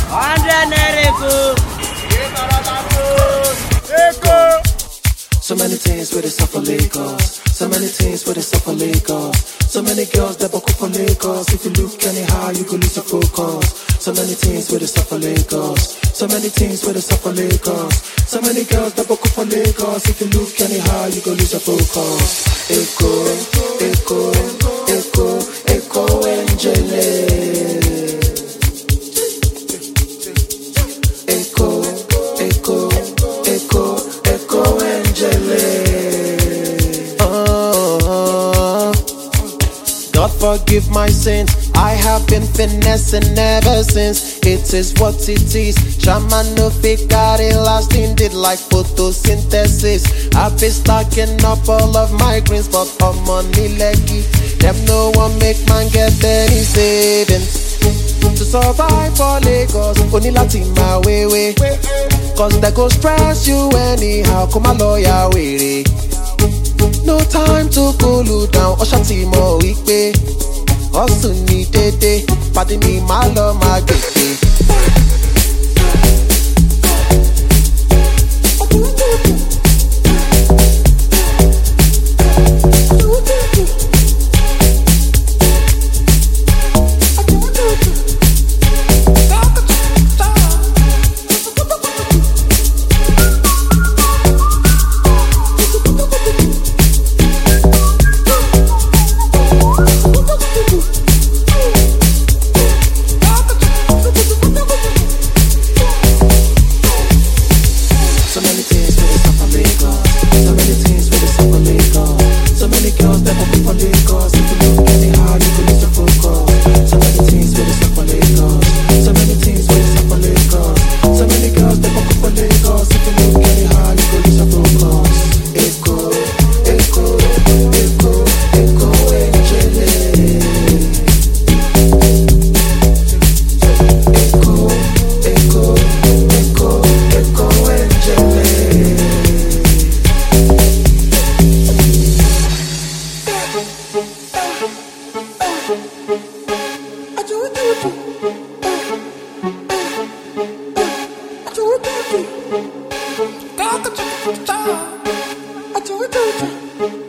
100 naira Eko. So many things where they suffer Lagos. So many things where they suffer Lagos. So many girls that buckle for Lagos. If you look anyhow, you could lose your focus. So many things where they suffer Lagos. So many things where they suffer Lagos. So many girls that buckle for Lagos. If you look anyhow, you could lose your focus. Eko, Eko, Eko, Eko, Angele. Echo, echo, echo, echo, Angele. God forgive my sins. I have been finessing ever since. It is what it is. Shaman no fake got it lasting. Did like photosynthesis. I've been stacking up all of my greens, but I'm on me leggy. Them no one make man get any savings. To survive for Lagos, only Latin my way. Cause they go stress you anyhow, come a lawyer way. No time to cool you down, Oshati mo ikpe. Hustle ni dede, padi mi ma lo ma gbete. I do it.